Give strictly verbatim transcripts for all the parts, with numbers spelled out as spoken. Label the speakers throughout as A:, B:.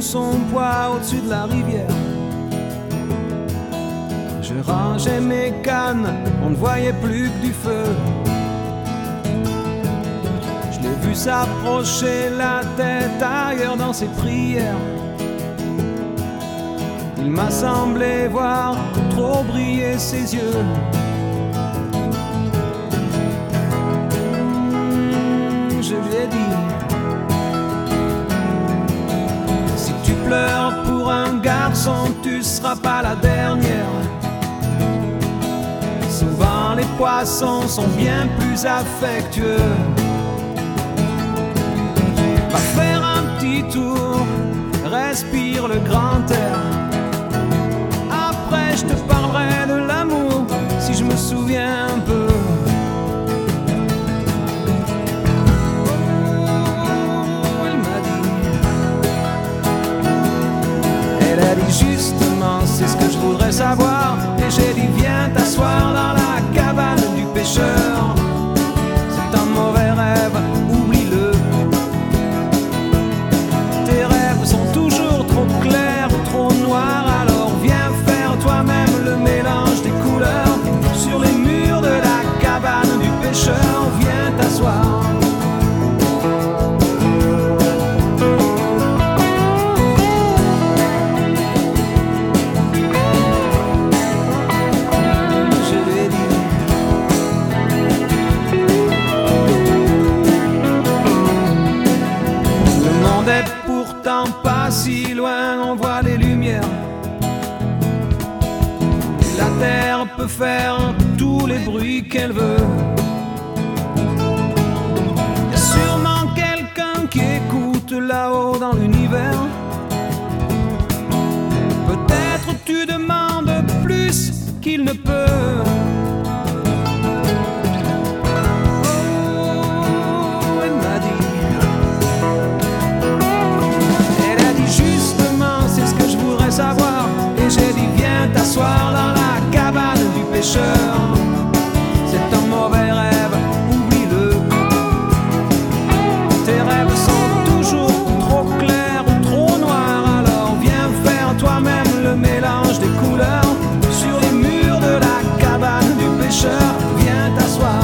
A: son poids au-dessus de la rivière. Je rangeais mes cannes, on ne voyait plus que du feu. Je l'ai vu s'approcher, la tête ailleurs dans ses prières. Il m'a semblé voir trop briller ses yeux. Mmh, je lui ai dit: si tu pleures pour un garçon, tu seras pas la dernière. Souvent les poissons sont bien plus affectueux. Va faire un petit tour, respire le grand air. Après je te parlerai de l'amour, si je me souviens un peu. Oh, elle m'a dit, elle a dit justement, c'est ce que je voudrais savoir. Et j'ai dit, viens t'asseoir dans la cabane du pêcheur. C'est un mauvais rêve, oublie-le. Tes rêves sont toujours trop clairs ou trop noirs. Alors viens faire toi-même le mélange des couleurs. Sur les murs de la cabane du pêcheur, viens t'asseoir. Pas si loin, on voit les lumières. La terre peut faire tous les bruits qu'elle veut. Y a sûrement quelqu'un qui écoute là-haut dans l'univers. Peut-être tu demandes plus qu'il ne peut. Savoir. Et j'ai dit, viens t'asseoir dans la cabane du pêcheur. C'est un mauvais rêve, oublie-le. Tes rêves sont toujours trop clairs ou trop noirs. Alors viens faire toi-même le mélange des couleurs. Sur les murs de la cabane du pêcheur, viens t'asseoir.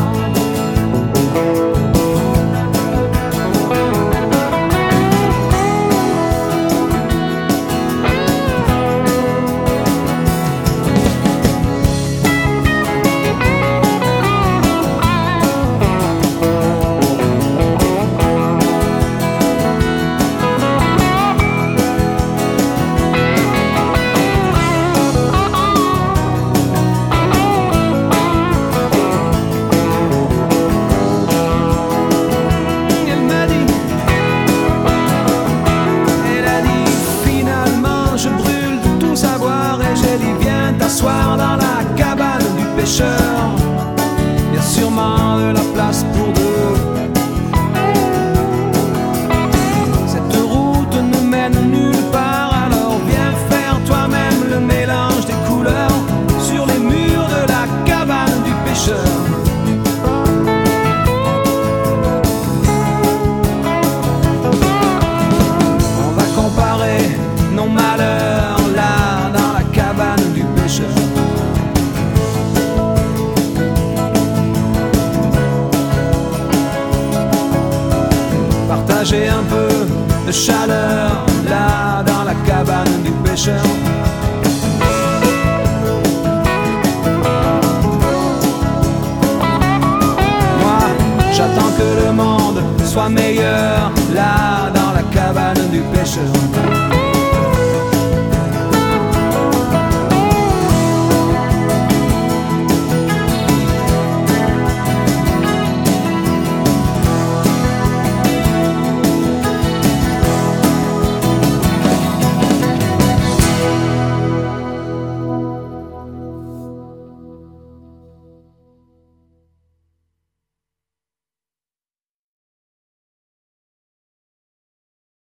A: Dans la cabane du pêcheur, y a sûrement de la place pour deux. Cette route ne mène nulle part, alors viens faire toi-même le mélange des couleurs. Sur les murs de la cabane du pêcheur. On va comparer nos malheurs là dans la cabane du pêcheur. Partager un peu de chaleur là dans la cabane du pêcheur. Moi, j'attends que le monde soit meilleur là dans la cabane du pêcheur.